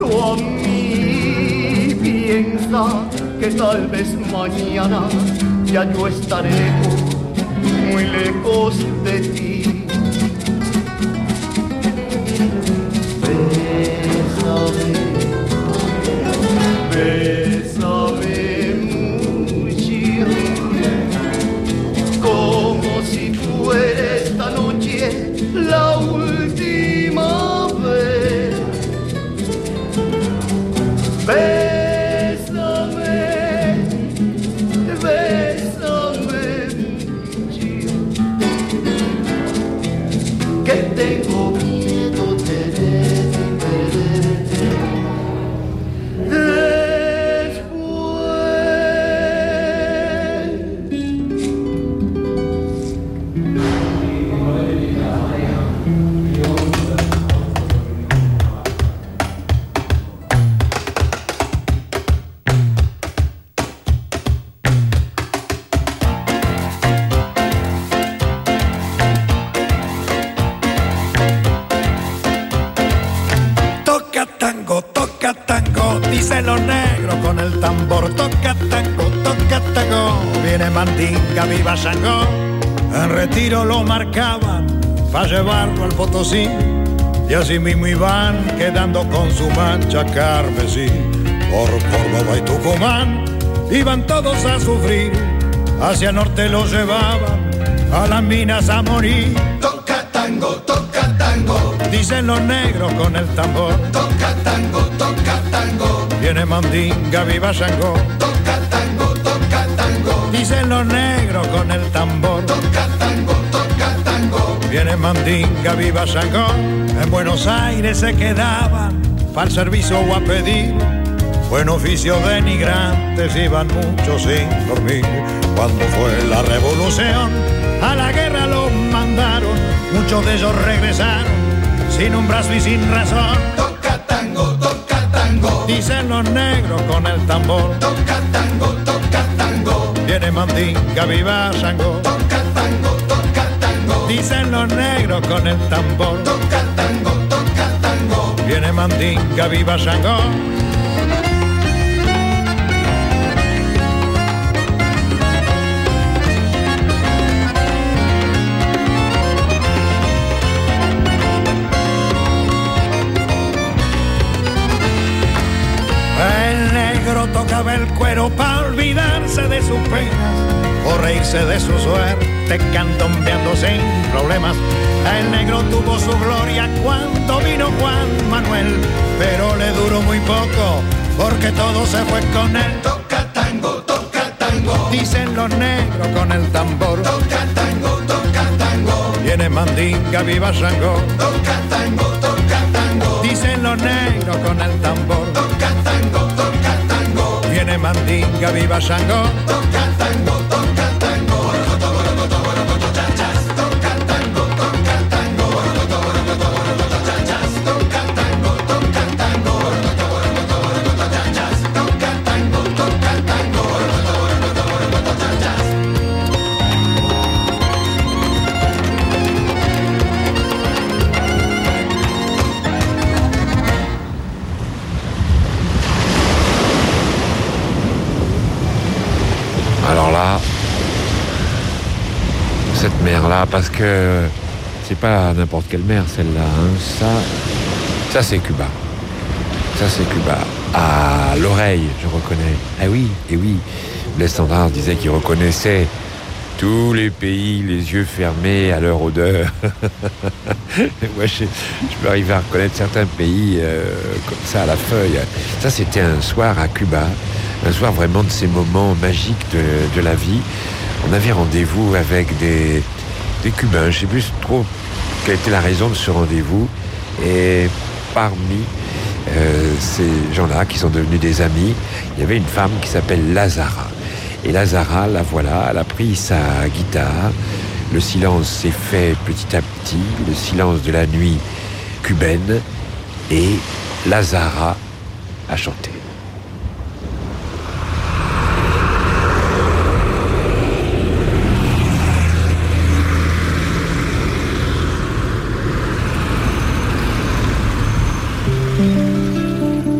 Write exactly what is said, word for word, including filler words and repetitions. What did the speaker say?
a mí, piensa que tal vez mañana ya yo estaré lejos, muy lejos de ti. Bésame, bésame mucho, como si fuera esta noche la última vez. Bésame, bésame mucho, que tengo miedo de perderte después. Dicen los negros con el tambor, toca tango, toca tango, viene mandinga, viva Shango. En retiro lo marcaban para llevarlo al Potosí, y así mismo iban quedando con su mancha carmesí. Por Córdoba y Tucumán iban todos a sufrir, hacia el norte los llevaban a las minas a morir. Toca tango, toca tango, dicen los negros con el tambor, toca tango, toca tango, viene mandinga, viva Shango. toca tango, toca tango, Dicen los negros con el tambor, toca tango, toca tango, viene mandinga, viva Shango. En Buenos Aires se quedaban para el servicio o a pedir, buen oficio denigrantes, iban muchos sin dormir. Cuando fue la revolución, a la guerra los mandaron, muchos de ellos regresaron sin un brazo y sin razón. toca tango, toca tango, Dicen los negros con el tambor, toca tango, toca tango, viene mandinga, viva Shango. toca tango, toca tango, Dicen los negros con el tambor, toca tango, toca tango, viene mandinga, viva Shango. El negro tocaba el cuero para olvidarse de sus penas o reírse de su suerte, candombeando sin problemas. El negro tuvo su gloria cuando vino Juan Manuel, pero le duró muy poco porque todo se fue con él. toca tango, toca tango, Dicen los negros con el tambor, toca tango, toca tango, viene mandinga, viva Shango. toca tango, toca tango, Dicen los negros con el tambor, toca tango, toca tango, viene mandinga, viva Shango. toca tango, toca tango, toca tango, toca tango, toca tango, toca tango, toca tango, toca tango. Alors là, cette mer-là, parce que c'est pas n'importe quelle mer celle-là, hein. Ça, ça c'est Cuba. Ça c'est Cuba. À l'oreille, je reconnais. Ah oui, et oui. Blaise Cendrars disait qu'il reconnaissait tous les pays, les yeux fermés à leur odeur. Moi, je, je peux arriver à reconnaître certains pays euh, comme ça à la feuille. Ça, c'était un soir à Cuba. Un soir vraiment de ces moments magiques de, de la vie. On avait rendez-vous avec des, des Cubains. Je ne sais plus trop quelle était la raison de ce rendez-vous. Et parmi euh, ces gens-là qui sont devenus des amis, il y avait une femme qui s'appelle Lazara. Et Lazara, la voilà, elle a pris sa guitare. Le silence s'est fait petit à petit, le silence de la nuit cubaine. Et Lazara a chanté.